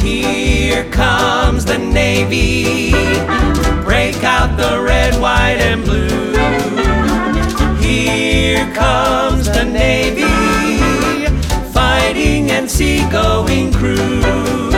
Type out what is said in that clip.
Here comes the Navy, break out the red, white, and blue. Here comes the Navy, fighting and seagoing crew.